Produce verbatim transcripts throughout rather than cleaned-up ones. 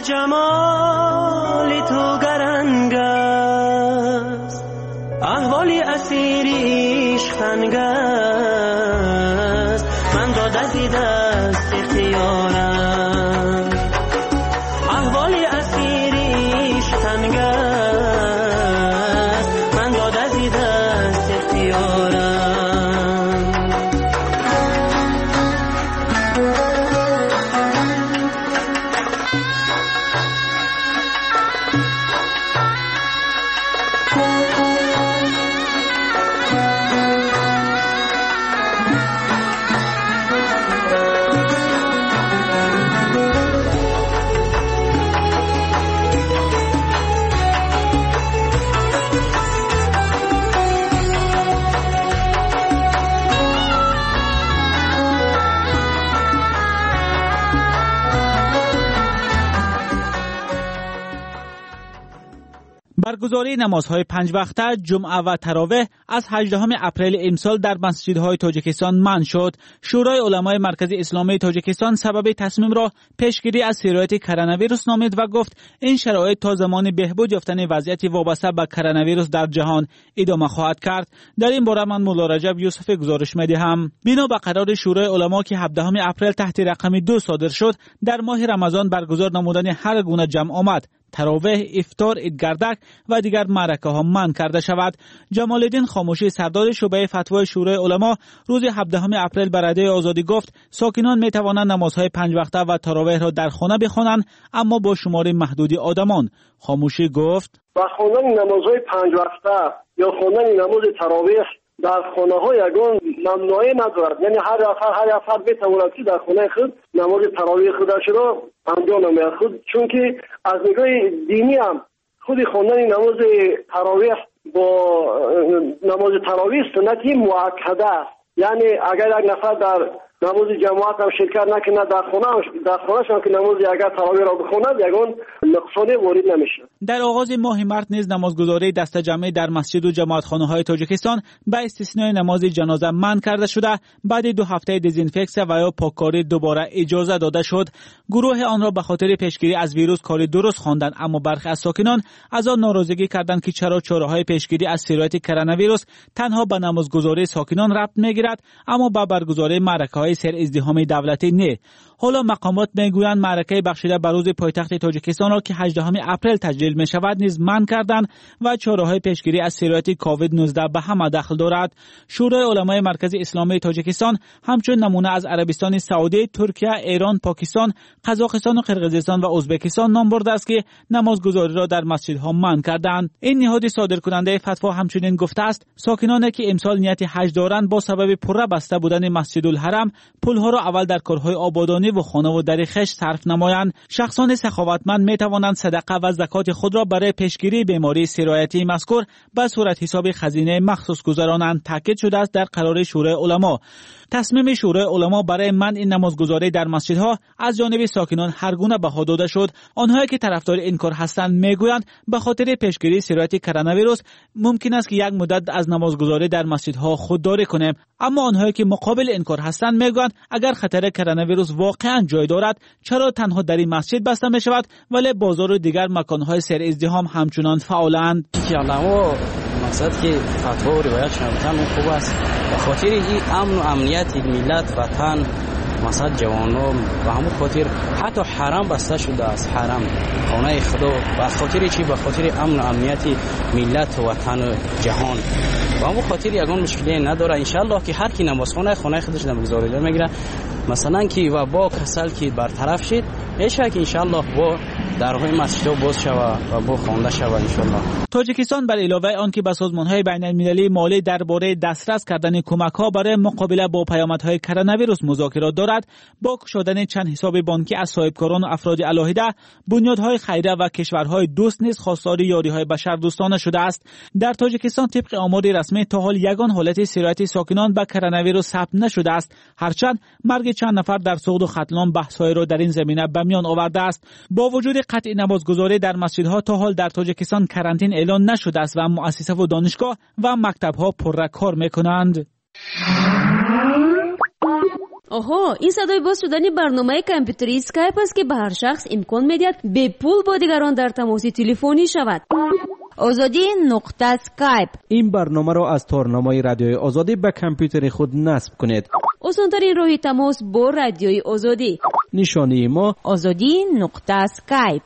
جمال تو گرنگ است، احوالی اسیریش خنگ است، من داده زی دست اختیارم. احوالی اسیریش خنگ است، من داده زی دست اختیارم. برگزاری نمازهای پنج وقته جمعه و تراویح از هجدهم اپریل امسال در مسجدهای تاجیکستان منع شد. شورای علمای مرکزی اسلامی تاجیکستان سبب تصمیم را پیشگیری از سرایت کرونا ویروس نامید و گفت این شرایط تا زمان بهبود یافتن وضعیت وابسته به کرونا ویروس در جهان ادامه خواهد کرد. در این باره من مولا رجب یوسف گزارش می‌دهم. بنا به قرار شورای علما که هفدهم اپریل تحت رقم دو صادر شد، در ماه رمضان برگزار نمودن هر گونه جمع آمد، تراویح، افطار، عیدگردک و دیگر معرکه ها منع کرده شود. جمال الدین خاموشی سردار شعبه فتوای شورای علما روز هفدهم اپریل به رادیو آزادی گفت ساکنان می توانند نمازهای پنج وقته و تراویح را در خانه بخوانند، اما با شمار محدودی آدمان. خاموشی گفت با خواندن نمازهای پنج وقته یا خواندن نماز تراویح در خانه ها یگان ممنوعی ندارد، یعنی هر نفر هر نفر بتواند که در خانه خود نماز تراویح خودش را انجام نماید خود، چون که از نگاه دینی هم خود خواندن نماز تراویح با نماز تراویح سنتی مؤکده است. یعنی اگر یک نفر در نماز جماعت هم شرکت نکنه، در خانه در خانه‌ش هم که نماز اگر تراویح را بخواند یگان نقصانی وارد نمیشه. در آغاز ماه مارس نیز نمازگزاری دسته جمعی در مسجد و جماعتخانه‌های تاجیکستان به استثنای نماز جنازه منع کرده شده، بعد دو هفته دزینفکسیون و یا پاککاری دوباره اجازه داده شد. گروه آن را به خاطر پیشگیری از ویروس کاری درست خواندند، اما برخی از ساکنان از آن ناراضگی کردند که چرا چاره‌های پیشگیری از سرایت کرونا ویروس تنها به نمازگزاری ساکنان ربط می‌گیرد اما به برگزاری معرکه‌های سر ازدحام دولتی نه. حالا مقامات میگویند معرکه بخشیده بر روز پایتخت تاجیکستان را که هجدهم اپریل تجلیل می شود نیز منع کردند و چاره‌های پیشگیری از سرایت کووید نوزده به همه دخل دارد. شورای علمای مرکزی اسلامی تاجیکستان همچون نمونه از عربستان سعودی، ترکیه، ایران، پاکستان، قزاقستان و قرقیزستان و ازبکستان نام برده است که نمازگزاری را در مسجدها منع کردند. این نهاد صادرکننده فتوا همچنین گفته است ساکنانی که امسال نیت حج دارند با سبب پره بسته بودن مسجد الحرم پولها را اول در کارهای آبادانی و خانه و در خش صرف نمایند. شخصان سخاوتمند می توانند صدقه و زکات خود را برای پیشگیری بیماری سرایتی مذکور به صورت حساب خزینه مخصوص گذرانند. تاکید شده است در قرار شورای علما تصمیم شورای علما برای منع نمازگزاری در مسجدها از جانب ساکنان هر گونه بها داده شد. آنهایی که طرفدار این کار هستند میگویند به خاطر پیشگیری سرایت کرونا ویروس ممکن است که یک مدت از نمازگزاری در مسجدها خودداری کنیم، اما آنهایی که مقابل این کار هستند میگویند اگر خطر کرونا ویروس واقعا جای دارد چرا تنها در این مسجد بسته می شود ولی بازار و دیگر مکانهای سر ازدحام همچنان فعالند؟ مقصد که فتوا و روایت شنیدن خوب است، به خاطر این امن و امنیت ملت وطن مثلا جوانان و همون خاطر حتی حرم بسته شده است، حرم خانه خدا به خاطر چی؟ به خاطر امن و امنیت ملت و وطن و جهان و همون خاطر یگان مشکلی نداره. انشالله که هر کی نمازخانه خانه خودش نمازگزاری میگیره مثلا که و با کسل که برطرف شد میشه که انشالله با درهای مسجد باز شود و با خوانده شود انشالله. تاجیکستان بر علاوه آن که به سازمان‌های بین‌المللی مالی درباره دسترس کردن کمک‌ها برای مقابله با پیامدهای کرونا ویروس مذاکرات دارد، با گشودن چند حساب بانکی از صاحبکاران و افراد علاهده، بنیادهای خیریه و کشورهای دوست نیز خواستار یاری‌های بشردوستانه شده است. در تاجیکستان طبق آمار رسمی تا حال یگان حالت سرایت ساکنان به کرونا ویروس ثبت نشده است، هرچند مرگ چند نفر در سقوط و ختلام بحث‌های را در این زمینه به میان آورده است. با وجود قطع نمازگزاری در مسجدها تا حال در تاجیکستان کرانتین اعلان نشده است و مؤسسه و دانشگاه و مکتب‌ها پررکار می‌کنند. آها، این صدای باز شدن برنامه کامپیوتری اسکایپ است که به هر شخص امکان می‌دهد به پول با دیگران در تماس تلفنی شود. آزادی نقطه اسکایپ. این برنامه را از تارنمای رادیوی آزادی به کامپیوتر خود نصب کنید. آسان‌ترین راه تماس با رادیوی آزادی. نشانی ما آزادی نقطه اسکایپ.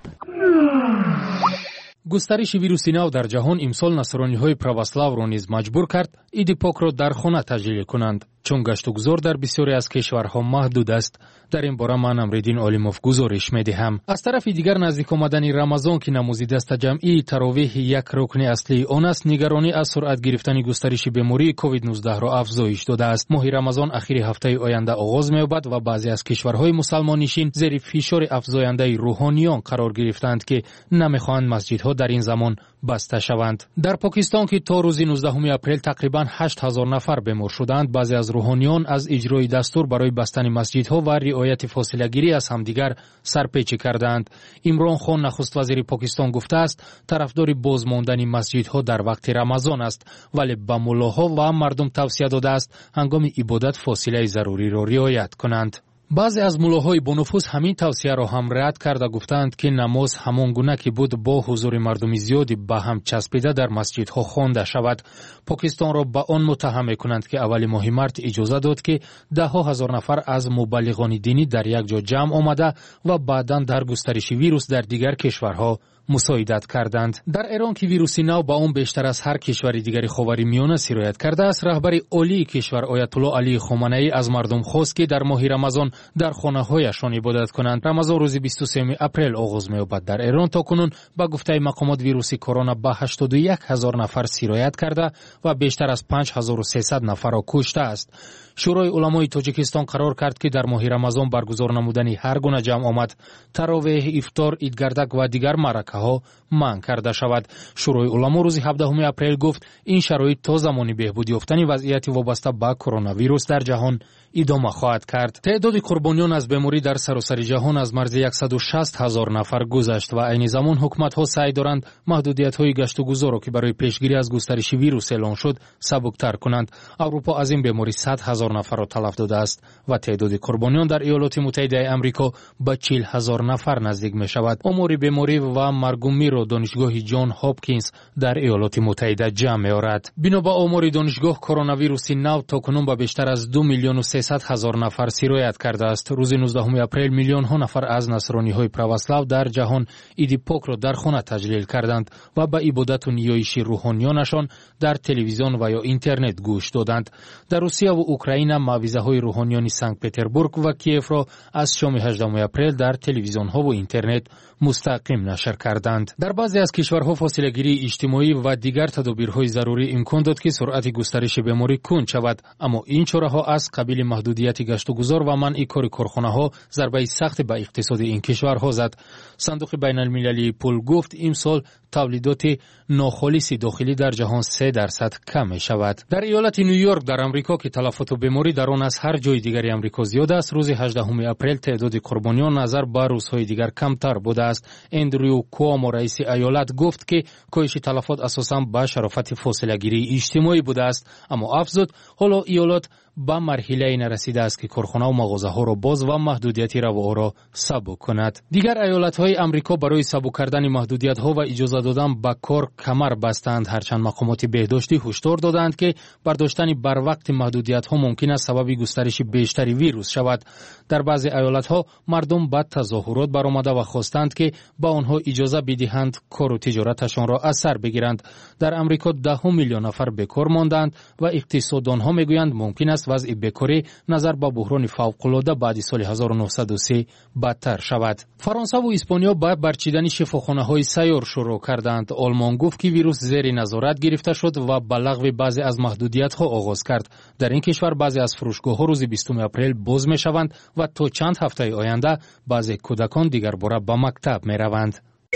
گسترش ویروس نو در جهان امسال نصرانی‌های پرواسلاو را نیز مجبور کرد عید پاک را در خانه تجلیل کنند، چون گشت و گذار در بسیاری از کشورها محدود است. در این باره من امریدین عالموف گزارش می‌دهم. از طرف دیگر نزدیک آمدن رمضان که نماز دست جمعی تراویح یک رکن اصلی آن است، نگرانی از سرعت گرفتن گسترش بیماری کووید نوزده را افزایش داده است. ماه رمضان اخیر هفته آینده آغاز می‌یابد و بعضی از کشورهای مسلمان نشین زیر فشار افزاینده روحانیان قرار گرفتند که نمی‌خواهند مسجدها در این زمان بسته شوند. در پاکستان که تا روز نوزدهم اپریل تقریباً هشت هزار نفر بیمار شدند، بعضی از روحانیان از اجرای دستور برای بستن مسجدها و رعایت فاصله گیری از همدیگر سرپیچی کردند. عمران خان نخست وزیر پاکستان گفته است طرفدار بازماندن مسجدها در وقت رمضان است، ولی به ملاها و مردم توصیه داده است هنگام عبادت فاصله ضروری را رعایت کنند. بعضی از ملاهای با نفوذ همین توصیه را هم رد کرده گفتند که نماز همان گونه که بود با حضور مردم زیادی به هم چسبیده در مسجدها خوانده شود. پاکستان را به آن متهم می‌کنند که اول ماه مارس اجازه داد که ده ها هزار نفر از مبلغان دینی در یک جا جمع آمده و بعداً در گسترش ویروس در دیگر کشورها مساعدت کردند. در ایران که ویروس نو با اون بیشتر از هر کشور دیگری خاورمیانه سرایت کرده است، رهبر عالی کشور آیت الله علی خامنه‌ای از مردم خواست که در ماه رمضان در خانه‌هایشان عبادت کنند. رمضان روز بیست و سوم اپریل آغاز می‌یابد. در ایران تاکنون با گفته مقامات ویروس کرونا به هشتاد و یک هزار نفر سرایت کرده و بیشتر از پنج هزار و سیصد نفر را کشته است. شورای علمای تاجیکستان قرار کرد که در ماه رمضان برگزار نمودن هر گونه جمع آمد، تراویح، افطار، عیدگردک و دیگر مرکه ها منع کرده شود. شورای علما روز هفدهم اپریل گفت این شرایط تا زمانی بهبود یافتن وضعیت وابسته به کرونا ویروس در جهان ادامه خواهد کرد. تعداد قربانیان از بیماری در سراسر جهان از مرز صد و شصت هزار نفر گذشت و عین زمان حکومت ها سعی دارند محدودیت های گشت و گذار را که برای پیشگیری از گسترش ویروس اعلان شد سبکتر کنند. اروپا از این بیماری صد هزار نفر را تلف داده است و تعداد قربانیان در ایالات متحده آمریکا به چهل هزار نفر نزدیک می شود. آمار بیماری و مرگومی را دانشگاه جان هاپکینز در ایالات متحده جمع می آورد. بنا به آمار دانشگاه، کرونا ویروس نو تاکنون به بیشتر از دو میلیون و سیصد هزار نفر سرایت کرده است. روز نوزدهم اپریل میلیون ها نفر از نصرانی های پرواسلاو در جهان عید پاک را در خانه تجلیل کردند و به عبادت و نیایش روحانیانشان در تلویزیون و یا اینترنت گوش دادند. در روسیه و اوکراین معویزه های روحانیان سنت پتربورگ و کیف را از شام هجدهم اپریل در تلویزیون ها و اینترنت مستقیم نشر کردند. در بعضی از کشورها فاصله گیری اجتماعی و دیگر تدابیرهای ضروری امکان داد که سرعت گسترش بیماری کند شود، اما این چاره‌ها از قبیل محدودیت گشت و گذار و منع کار کارخانه‌ها ضربه سخت به اقتصاد این کشورها زد. صندوق بین المللی پول گفت امسال تولیدات ناخالص داخلی در جهان سه درصد کم می شود. در ایالت نیویورک در آمریکا که تلفات بیماری در آن از هر جای دیگری آمریکا زیاد است، روز هجدهم اپریل تعداد قربانیان نظر به روزهای دیگر کمتر بوده است. اندریو کوامو رئیس ایالت گفت که کاهش تلفات اساساً به شرافت فاصله گیری اجتماعی بوده است، اما افزود حالا ایالت با مرحله نرسیده است که کارخانه و مغازه ها را باز و محدودیت رواها را سبک کند. دیگر ایالت های آمریکا برای سبک کردن محدودیت ها و اجازه دادن به کار کمر بستند، هرچند مقامات بهداشتی هشدار دادند که برداشتن بر وقت محدودیت ها ممکن است سبب گسترش بیشتری ویروس شود. در بعضی ایالت ها مردم به تظاهرات برآمده و خواستند که با آنها اجازه بدهند کار و تجارتشان را از سر بگیرند. در آمریکا ده میلیون نفر بیکار ماندند و اقتصاددان ها میگویند ممکن است وضع بیکاری نظر به بحران فوق‌العاده بعد سال هزار و نهصد و سه بدتر شود. فرانسه و اسپانیا با برچیدن شفاخانه‌های سیار شروع کردند. آلمان گفت که ویروس زیر نظارت گرفته شد و به لغو بعضی از محدودیت‌ها آغاز کرد. در این کشور بعضی از فروشگاه‌ها روز بیستم اپریل باز می‌شوند و تا چند هفته آینده بعضی کودکان دیگر باره به مکتب می‌روند.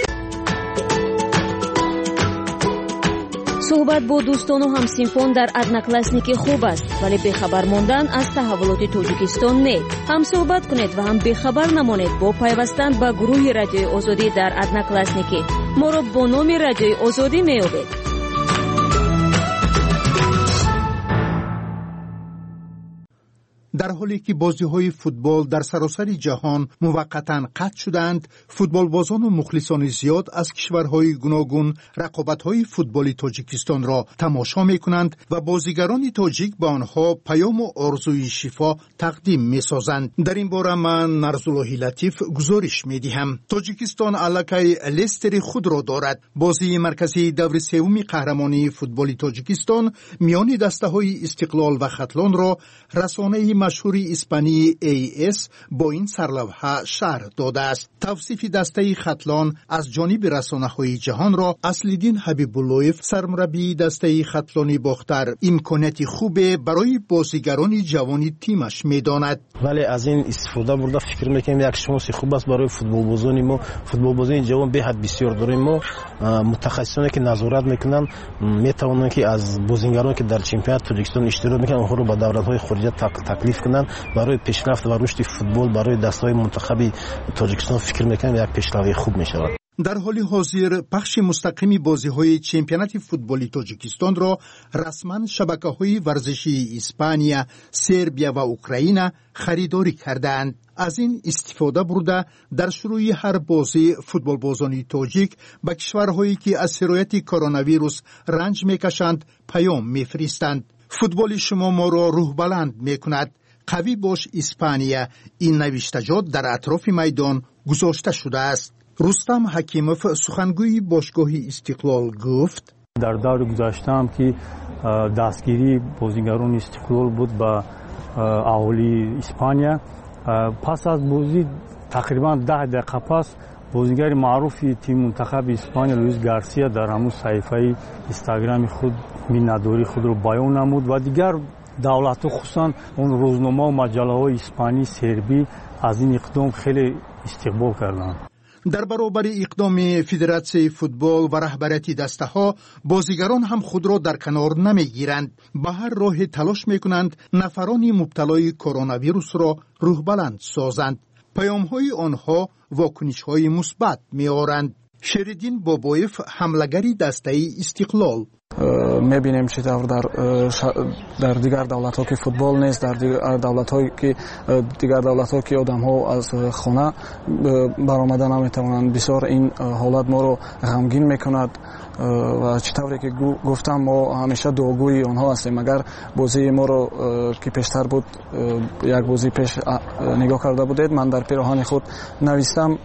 صحبت با دوستان و همسینفان در ادناکلاسنیک خوب است، ولی بخبر ماندن از تحولات تاجیکستان نه. هم صحبت کنید و هم بخبر نمانید با پیوستن به گروه رادیوی آزادی در ادناکلاسنیک. ما را با نام رادیوی آزادی می‌یابید. در حالی که بازی‌های فوتبال در سراسر جهان موقتاً قطع شدند، فوتبالبازان و مخلصان زیاد از کشورهای گوناگون رقابت‌های فوتبالی تاجیکستان را تماشا می‌کنند و بازیگران تاجیک به آنها پیام و آرزوی شفا تقدیم می‌سازند. در این باره من نرزالله لطیف گزارش می‌دهم. تاجیکستان الکی لیستر خود را دارد. بازی مرکزی دور سوم قهرمانی فوتبال تاجیکستان میان دسته‌های استقلال و ختلان را رسانه مشهور اسپانی ای اس با این سرلوحه شرح داده است. توصیف دسته ختلان از جانب رسانه‌های جهان را اصل‌الدین حبیب‌اللهیف سرمربی دسته ختلانی باختر امکاناتی خوب برای بازیگران جوانی تیمش می‌داند. ولی از این استفاده برده فکر می‌کنم یک شانس خوب است برای فوتبالبازان ما. فوتبالبازان جوان به حد بسیار داریم. ما متخصصانی که نظارت می‌کنن می‌توانند که از بازیگرانی که در چمپیونات تاجیکستان اشتراک می‌کنند آنها را به دوره‌های خارجی تکلیف کنند. برای پیشرفت و رشد فوتبال برای دسته‌های منتخب تاجیکستان فکر می‌کنم یک پیشروی خوب می‌شود. در حال حاضر پخش مستقیم بازی‌های چمپیونات فوتبالی تاجیکستان را رسما شبکه‌های ورزشی اسپانیا، سربیا و اوکراین خریداری کردند. از این استفاده برده در شروع هر بازی فوتبالبازان تاجیک به کشورهایی که از سرایت کرونا ویروس رنج می‌کشند پیام می‌فرستند. فوتبال شما ما را روح بلند می‌کند. قوی باش اسپانیا، این نوشتجات در اطراف میدان گذاشته شده است. رستم حکیموف سخنگوی باشگاه استقلال گفت: در دور گذشته هم که دستگیری بازیگران استقلال بود به اهالی اسپانیا، پس از بازی تقریبا ده دقیقه پس بازیگر معروف تیم منتخب اسپانیا لوئیس گارسیا در همون صفحه اینستاگرام خود مینداری خود را بیان نمود و دیگر دولت خصوصا اون روزنامه و مجله های اسپانی، سربی از این اقدام خیلی استقبال کردند. در برابر اقدام فدراسیون فوتبال و رهبریت دسته ها، بازیگران هم خود را در کنار نمیگیرند. به هر راه تلاش میکنند نفران مبتلای کرونا ویروس را روح بلند سازند. پیام های آنها واکنش های مثبت میآورند. شریدین بابایف حملگری دسته استقلال: میبینیم چطور در در دیگر دولت ها که فوتبال نیست، در دیگر دولت ها که دیگر دولت ها که آدم ها از خانه برآمده نمیتوانند، بسیار این حالت ما رو غمگین میکند و چطوری که گفتم ما همیشه دعاگوی آنها هستیم. اگر بازی ما رو که پیشتر بود یک بازی پیش نگاه کرده بودید، من در پیراهن خود نوشتم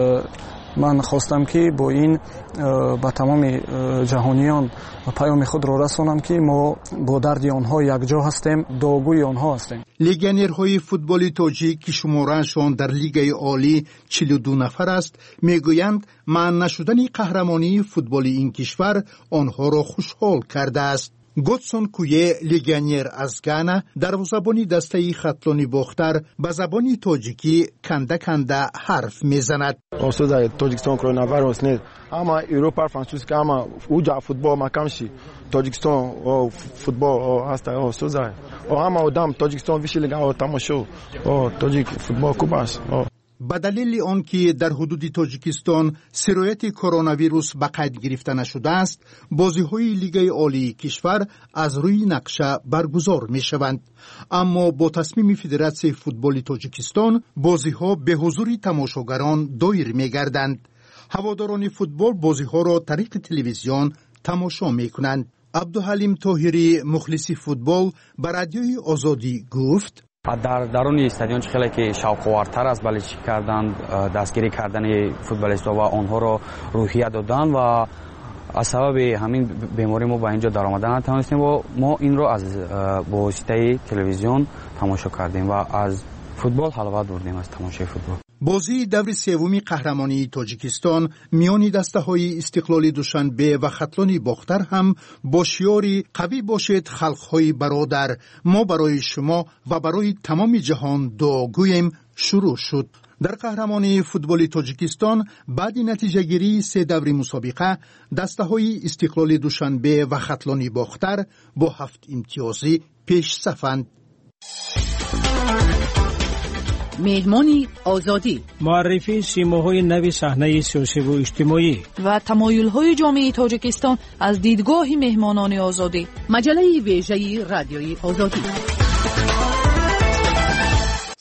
من خواستم که با این با تمام جهانیان پیام خود را رسانم که ما با درد آنها یک جا هستیم، دعاگوی آنها هستیم. لیگنرهای فوتبالی تاجیک که شماره‌شان در لیگ عالی چهل و دو نفر است میگویند معنی نشدن قهرمانی فوتبالی این کشور آنها را خوشحال کرده است. گوتسون کویه لیگنیر از گانا دروازه‌بان دسته ختلانی باختر به زبان تاجیکی کنده کنده حرف میزند. اوسوزای تاجیکستان کرونا ویروس نیست، اما اروپا فرانسوس که اما اوجا فوتبال مکمشی تاجیکستان او فوتبال هست اوسوزای او اما آدم تاجیکستان ویش لیگ او تماشا او تاجیک فوتبال کوباس. به دلیل آنکه در حدود تاجیکستان سرایت کرونا ویروس به قید گرفته نشده است، بازی‌های لیگ عالی کشور از روی نقشه برگزار می‌شوند. اما با تصمیم فدراسیون فوتبال تاجیکستان بازی‌ها به حضور تماشاگران دایر می‌گردند. هواداران فوتبال بازی‌ها را طریق تلویزیون تماشا می‌کنند. عبدالحلیم طاهری مخلص فوتبال به رادیوی آزادی گفت: در درون استادیون خیلی که شوق‌آورتر است بله چی کردن، دستگیری کردن فوتبالیست‌ها و آنها را روحیه دادن و از سبب همین بیماری ما با اینجا در آمدن نتوانستیم و ما این را از واسطه تلویزیون تماشا کردیم و از فوتبال حلاوت بردیم، از تماشای فوتبال. بازی دور سوم قهرمانی تاجیکستان میان دسته‌های استقلال دوشنبه و ختلان باختر هم با شعاری قوی باشید خلق‌های برادر، ما برای شما و برای تمام جهان دعاگوییم شروع شد. در قهرمانی فوتبال تاجیکستان بعد نتیجه گیری سه دور مسابقه دسته‌های استقلال دوشنبه و ختلان باختر با هفت امتیازی پیش صفند. مهمانی آزادی، معرفی سیماهای نو صحنه سیاسی و اجتماعی و تمایل‌های جامعه تاجیکستان از دیدگاه مهمانان آزادی. مجله ویژه رادیوی آزادی.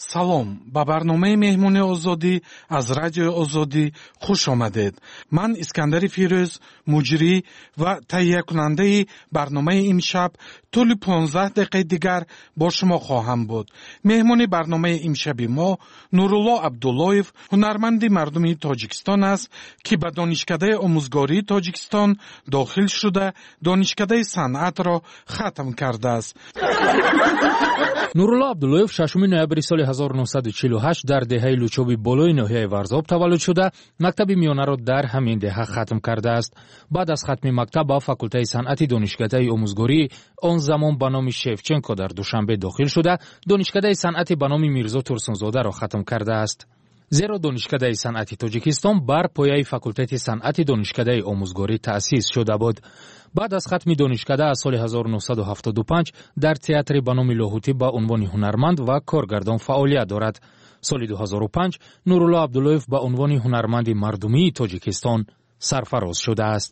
салом ба барномаи меҳмони озодӣ аз радиои озодӣ хуш омадед. ман искандари фирӯз муҷрӣ ва таҳиякунандаи барномаи имшаб тӯли понздаҳ дақиқаи дигар бо шумо хоҳам буд. меҳмони барномаи имшаби мо нурулло абдуллоев, ҳунарманди мардуми тоҷикистон аст, ки ба донишкадаи омӯзгории тоҷикистон дохил шуда донишкадаи санъатро хатм кардааст. нурулло абдуллоев шашуми ноябри соли ҳазору нуҳсаду чилу ҳашт дар деҳаи лучоби болои ноҳияи варзоб таваллуд шуда, мактаби миёнаро дар ҳамин деҳа хатм кардааст. баъд аз хатми мактаб ба факултаи санъати донишкадаи омӯзгории он замон ба номи Шевченко дар Душанбе дохил шуда, донишкадаи санъати ба номи Мирзо Турсунзодаро хатм кардааст. зеро донишкадаи санъати Тоҷикистон бар пояи факултати санъати донишкадаи омӯзгорӣ таъсис шуда буд. баъд аз хатми донишкада аз соли ҳазору нуҳсаду ҳафтоду панҷ дар театри ба номи Лоҳутӣ ба унвони ҳунарманд ва коргардон фаъолият дорад. соли ду ҳазору панҷ Нурулло Абдуллоев ба унвони ҳунарманди мардумии Тоҷикистон сарфароз шудааст.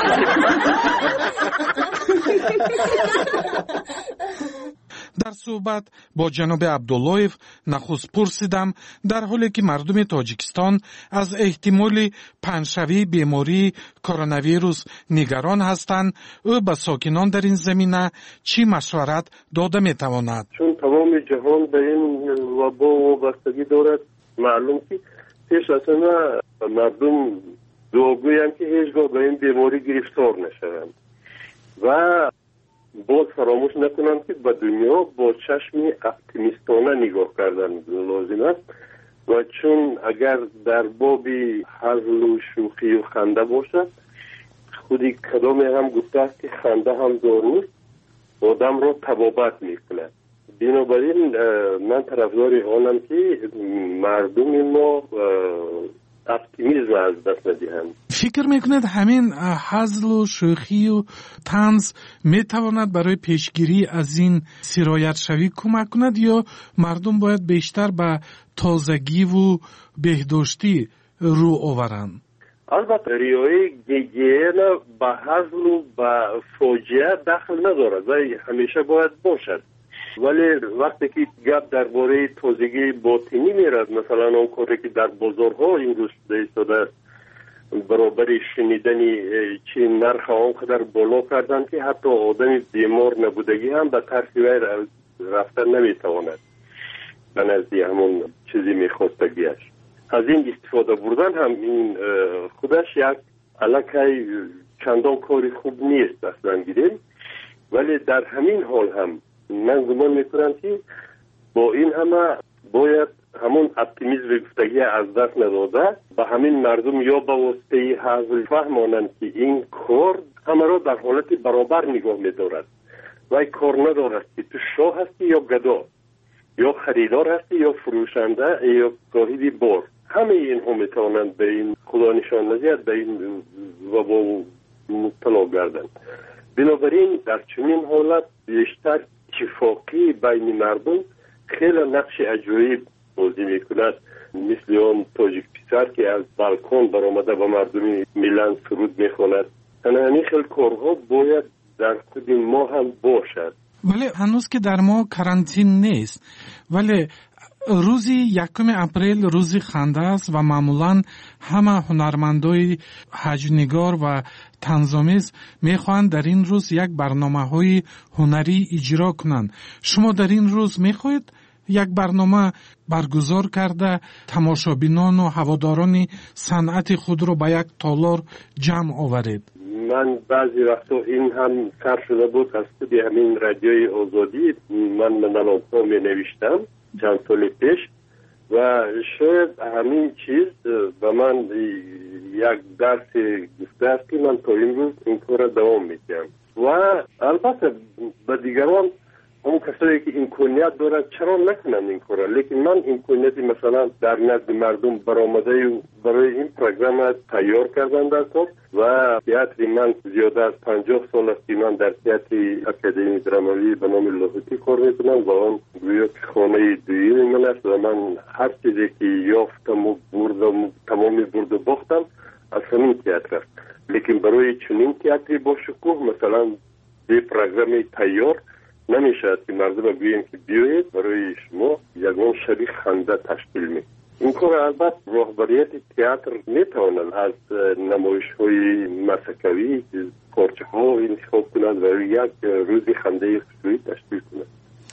дар суҳбат бо ҷаноби Абдуллоев нахуст пурсидам, дар ҳоле ки мардуми Тоҷикистон аз эҳтимоли паншавии бемории коронавирус нигарон ҳастанд, ӯ ба сокинон дар ин замина чӣ машварат дода метавонад? чун тамоми ҷаҳон ба ин вабо вобастагӣ дорад, маълум ки пеш аз ҳама мардум дуогӯянд ки ҳеҷ гоҳ ба ин беморӣ гирифтор нашаванд ва боз фаромӯш накунанд ки ба дунё бо чашми оптимистона нигоҳ кардан лозим аст ва чун агар дар боби ҳазлу шӯхию ханда бошад, худи кадоме ҳам гуфтааст ки ханда ҳам доруст, одамро табобат мекунад. бинобар ин ман тарафдори онам ки мардуми мо оптимизм аз даст надиҳанд. фикр мекунед ҳамин ҳазлу шӯхию танз метавонад барои пешгирӣ аз ин сироятшавӣ кӯмак кунад ё мардум бояд бештар ба тозагиву беҳдоштӣ рӯ оваранд? албатта риояи гигиена ба ҳазлу ба фоҷиа дахл надорад ва ҳамеша бояд бошад. вале вақте ки гап дар бораи тозагии ботинӣ мерад, масалан он коре ки дар бозорҳо имрӯз шуда истодааст, баробари шунидани чи нарха он қадар боло карданд ки ҳатто одами бемор набудагӣ ҳам ба тарси вай рафта наметавонад ба назди ҳамон чизи мехостагиаш. аз ин истифода бурдан ҳам ин худаш як аллакай чандон кори хуб нест аслан гирем, вале дар ҳамин ҳол ҳам ман гумон мекунам ки бо ин ҳама бояд ҳамон оптимизми гуфтагӣ аз даст надода ба ҳамин мардум ё ба воситаи ҳазл фаҳмонанд ки ин кор ҳамаро дар ҳолати баробар нигоҳ медорад. вай кор надорад ки ту шоҳ ҳастӣ ё гадо, ё харидор ҳастӣ ё фурӯшанда ё соҳиби бор. ҳамаи инҳо метавонанд ба ин худо нишон надиҳад ба ин вабо мубтало гарданд. бинобар ин дар чунин ҳолат бештар اتفاقی بین مردم خیلی نقش عجیب بازی میکند، مثل اون تاجیک پسر که از بالکن برآمده با مردمی میلان سرود میخواند. همین خیلی کارها باید در خود ما هم باشد. ولی هنوز که در ما کرانتین نیست، ولی روزی یکم اپریل روزی خنده است و معمولا همه هنرمندای حجنگار و طنزآمیز میخواهند در این روز یک برنامه‌های هنری اجرا کنند. شما در این روز میخواهید یک برنامه برگزار کرده تماشابینان و هواداران صنعت خود رو به یک تالار جمع آورید؟ من بعضی وقتا این هم سر شده بود از طریق همین رادیوی آزادی من منالات‌ها می نوشتم چند سال پیش و شاید همین چیز به من یک درس گفته است که من تا این روز این کار دوام میدم و البته به دیگران اون کسایی که امکانیت دارن چرا نکنن این کارا، لیکن من امکانیتی مثلا در نزد مردم برآمده برای این پروگرام تیار کردن در کار و تئاتر من زیاده از پنجاه سال است که من در تئاتر اکادمی درامایی به نام لاهوتی کار میکنم و آن گویا خانه دویی من است و من هر چیزی که یافتم و بردم تمامی برد و باختم از همین تئاتر است. لیکن برای چنین تئاتری با شکوه مثلا به پروگرام تیار نمیشد که مردم بگوییم که بیایید برای شما یک یگان شبیه خنده تشکیل می. این کار البته رهبریت تئاتر میتواند از نمایش های مسکوی پارچه ها انتخاب کنند و یک روزی خنده خصوصی تشکیل کنند.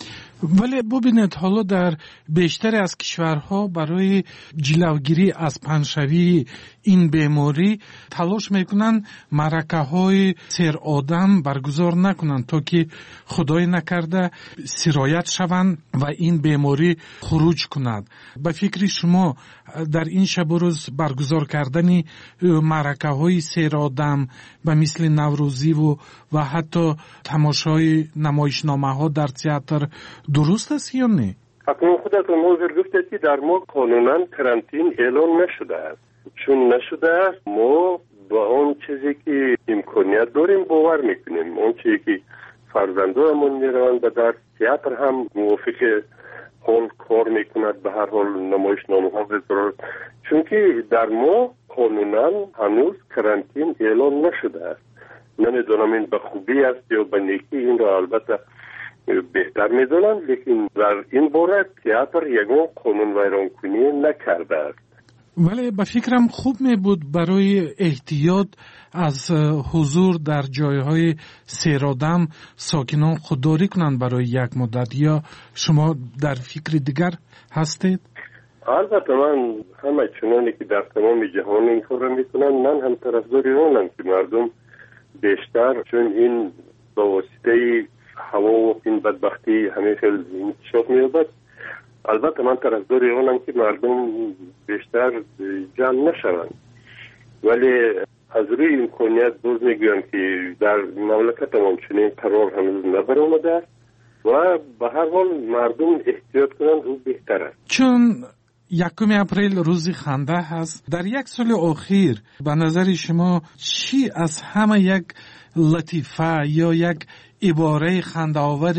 ولی ببینید حالا در بیشتر از کشورها برای جلوگیری از پنشوی این بیماری تلاش میکنن معرکه های سیر آدم برگزار نکنند تا که خدای نکرده سرایت شوند و این بیماری خروج کند. به فکر شما در این شب و روز برگزار کردن معرکه های سیر آدم به مثل نوروزی و و حتی تماشای نمایشنامه ها در تئاتر درست است یا نه؟ اکنون خودتون حاضر گفتید که در ما قانونا کرانتین اعلان نشده است. چون نشده است ما با اون چیزی که امکانیت داریم باور میکنیم. اون چیزی که فرزندانمون میروند و در تئاتر هم موافق حال کار میکند به هر حال نمایشنامه ها بذارد. چون که در ما قانونا هنوز کرانتین اعلان نشده است. نمیدونم این به خوبی است یا به نیکی، این را البته بهتر میدونم، لیکن در این باره تئاتر یگان قانون ویران کنی نکرده است. ولی به فکرم خوب می بود برای احتیاط از حضور در جایهای سیرآدم ساکنان خودداری کنند برای یک مدت، یا شما در فکر دیگر هستید؟ البته من همه چنانی که در تمام جهان این کار میکنن، من هم طرفدار اونم که مردم بیشتر، چون این با واسطه هوا و این بدبختی همه خیلی انتشار می‌یابد، البته من طرفدار اونم که مردم بیشتر جمع نشوند. ولی از روی امکانیت باز میگویم که در مملکت ما چنین قرار هنوز نبر آمده است و به هر حال مردم احتیاط کنند او بهتر است. چون یکم اپریل روز خنده هست، در یک سال اخیر به نظر شما چی از همه یک لطیفه یا یک عباره خنده‌آور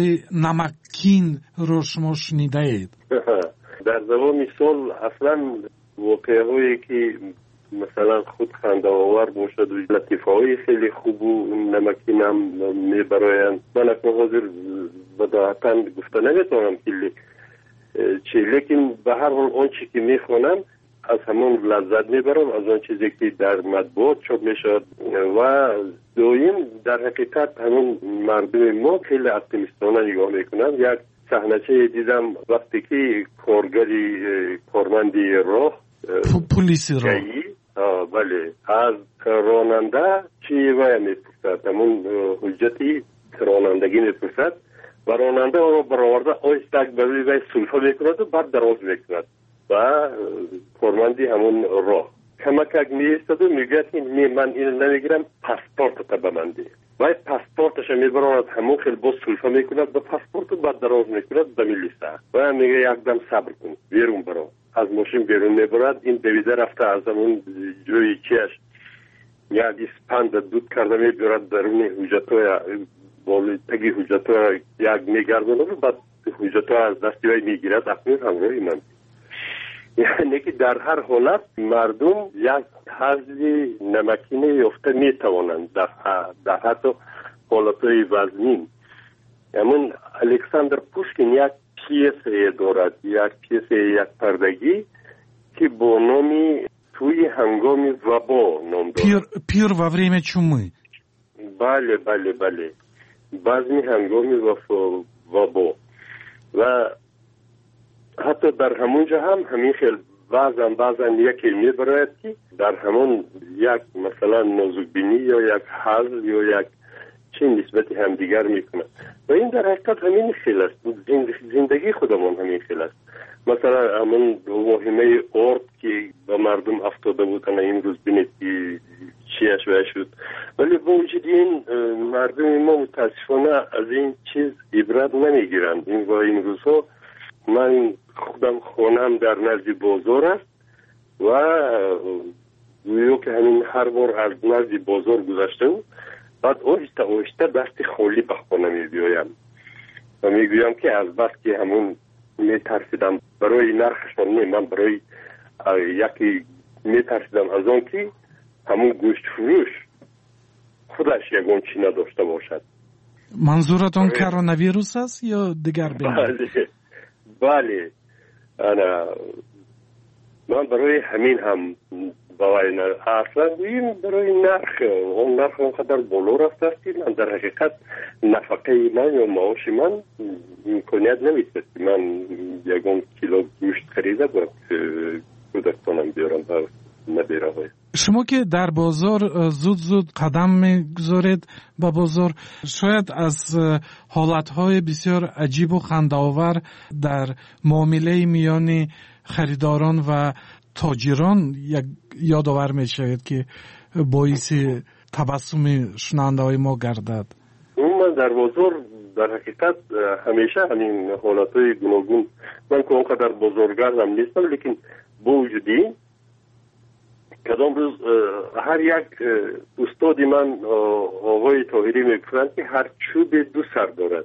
نمکین رو شما شنیده اید؟ در زمان مثال اصلا واقعه هایی که مثلا خود خنده‌آور باشد و لطیفه های خیلی خوب و نمکین هم میبرایند، من اکنون حاضر بداعتاً گفته نمیتونم که چی، لیکن به هر حال اون چی که میخونم از همون لذت میبرم، از اون چیزی که در مطبوعات چاپ میشد. و دویم در حقیقت همون مردم ما خیلی اپتیمیستانه نگاه میکنن. یک صحنه دیدم وقتی که کارگری کارمندی راه پلیسی راه بله از راننده چی وای میپرسد، همون حجتی رانندگی میپرسد و راننده رو برآورده آیستک بروی وی سلفه میکند و بعد دراز میکند و کارمندی همون راه کمکک میستد و میگه که من اینو نمیگیرم، پاسپورت تا به من ده. وی پاسپورتش میبراند همون خیلی باز سلفه میکند به پاسپورت و بعد دراز میکند به میلیسه و میگه یک دم صبر کن بیرون برو. از ماشین بیرون میبرد، این دویده رفته از همون جوی چیش یک اسپند دود کرده میبرد درون حجتای بالی تگی حجتای یک میگردونه و بعد حجتای از دستی وی میگیرد اکنون همراهی من. یعنی که در هر حالت مردم یک حضی نمکینه یافته میتوانند در, در حتی حالتهای وزنین. همون الکساندر پوشکین یک پیسه دارد، یک پیسه یک پردگی که با نامی توی هنگام وبا نام دارد. پیر, پیر و وریم چومی. بله بله بله بعضی هنگام وبا و حتی در همونجا هم همین خیلی بعضا بعضا یکی میبراید که در همون یک مثلا نازکبینی یا یک حل یا یک چه نسبتی هم دیگر میکنه و این در حقیقت همین خیلی است. زندگی خودمون همین خیلی است. مثلا همون واهمه ارد که به مردم افتاده بودن این روز بینید که چیش وی شد، ولی با وجود این مردم ما متاسفانه از این چیز عبرت نمیگیرند. این و این روزها من خودم خونم در نزد بازار است و گویا که همین هر بار از نزد بازار گذشتم بعد آهسته آهسته دست خالی به خانه می بیایم و می گویم که از بس که همون می ترسیدم برای نرخشان نه، من برای یکی می ترسیدم از آن که همون گوشت فروش خودش یکون چی نداشته باشد. منظورتون کرونا ویروس است یا دیگر بیماری؟ بله بله انا من برای همین هم باید اصلا گوییم برای نرخ اون نرخ اونقدر بالا رفته است که من در حقیقت نفقه من یا معاش من امکانیت نمیده که من یکم کیلو گوشت خریده باید کودکانم بیارم و نبیره های. شما که در بازار زود زود قدم میگذارید به بازار، شاید از حالتهای بسیار عجیب و خنده‌آور در معامله میان خریداران و تاجران یادآور می شود که باعث تبسم شنونده های ما گردد. من در بازار در حقیقت همیشه همین حالت های گوناگون، من که اونقدر بزرگگردم نیستم، لیکن با وجودی کدام روز هر یک استادی من آقای طاهری میگفتند که هر چوب دو سر دارد.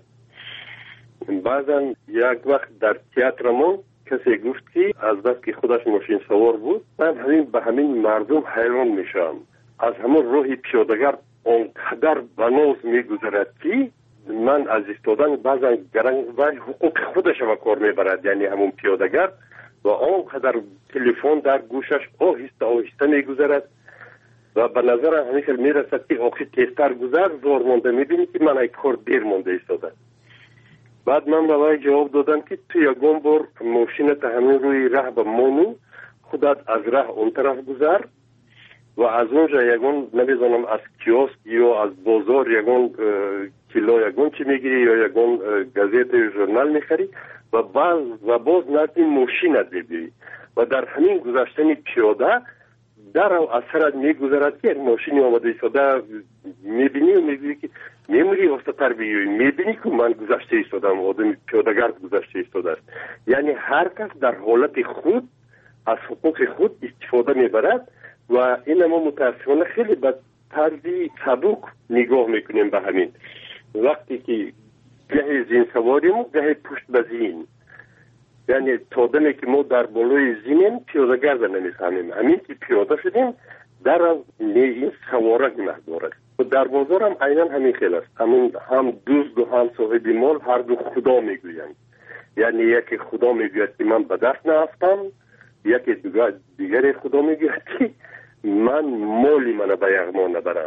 بعضا یک وقت در تئاترمون کسی گفت که از بس که خودش ماشین سوار بود، من همین به همین مردم حیران میشم. از همون روح پیاده‌گر اونقدر بناز میگذرد که من از ایستادن بعضا گرنگ و حقوق خودش و کار میبرد، یعنی همون پیاده‌گر و آنقدر تلفن در گوشش آهسته آهسته میگذرد و به نظر همیشه میرسد که آخی تیزتر گذر زور مانده، میبینی که من ای کار دیر مانده ایستاده. بعد من به وی جواب دادم که تو یکم بار ماشینت همین روی ره به مانو خودت از ره اون طرف گذر و از اونجا یکم نمیزنم از کیاسک یا از بازار یکم کیلو یکم چی میگیری یا یکم گازت یا ژورنال میخری و باز و باز نتی ماشینت ببینی و در همین گذشتن پیاده در اثرت میگذرد که ماشینی آمده ایستاده میبینی و میگویی که میموری وسط‌تر بیایی، میبینی که من گذشته ایستادم، آدم پیاده‌گرد گذشته ایستاده است. یعنی هر کس در حالت خود از حقوق خود استفاده میبرد و این ما متاسفانه خیلی به طرزی سبک نگاه میکنیم به همین. وقتی که گه زین سواریم و گه پشت به زین، یعنی تا دمی که ما در بالای زینیم پیاده‌گرد نمیفهمیم، همین که پیاده شدیم در این سواره گناه دارد. و در بازار هم عیناً همین خیلی است، همون هم دوست و هم صاحب مال هر دو خدا میگویند. یعنی یکی خدا میگوید که من به دست نرفتم، یکی دیگر خدا میگوید که من مالی من به یغما نبرم.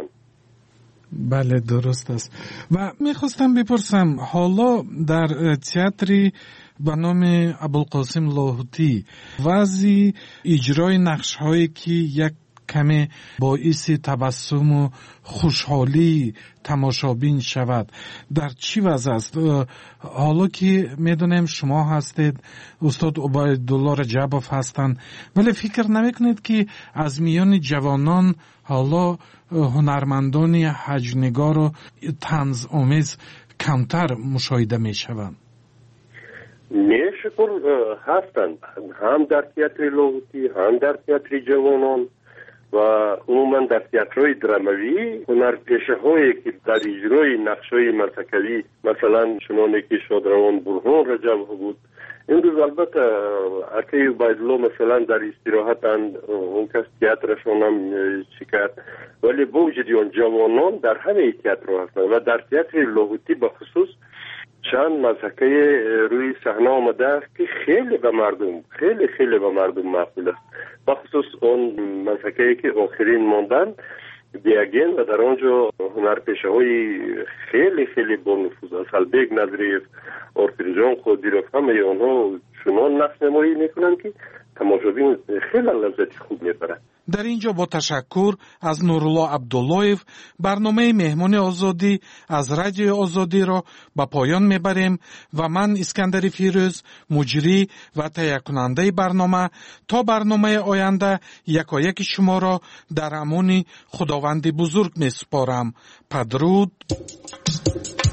بله درست است. و میخواستم بپرسم حالا در تئاتری به نام ابوالقاسم لاهوتی وضع اجرای نقش هایی که یک کمی باعث تبسم و خوشحالی تماشابین شود در چی وضع است؟ حالا که میدونیم شما هستید، استاد عبیدالله رجبوف هستند، ولی فکر نمیکنید که از میان جوانان حالا هنرمندان حجم‌نگار و طنز آمیز کمتر مشاهده میشوند؟ نه شکر هستند، هم در تئاتر لاهوتی هم در تئاتر جوانان و عموما در تئاترهای دراموی هنرپیشه هایی که در اجرای نقش‌های مسکوی مثلا چنانه که شادروان برهان رجب بود، این روز البته اکی عبیدالله مثلا در استراحتند، اون کس تئاترشون هم شکست، ولی با وجود اون جوانان در همه تئاتر هستند و در تئاتر لاهوتی به خصوص چند مسکه روی صحنه آمده است که خیلی به مردم خیلی خیلی به مردم مقبول است، به خصوص اون مسکه‌ای که آخرین ماندن دیگین و در آنجا هنرپیشه های خیلی خیلی با نفوذ، اسلبک نظریف، آرتریجان خودیروف، همه آنها چنان نقش نمایی میکنند که تماشابین خیلی لذت خوب میبرند. در اینجا با تشکر از نورالله عبداللهیف برنامه مهمان آزادی از رادیو آزادی را به پایان میبریم و من اسکندر فیروز مجری و تهیه کننده برنامه تا برنامه آینده یکایک شما را در امان خداوند بزرگ میسپارم. پدرود.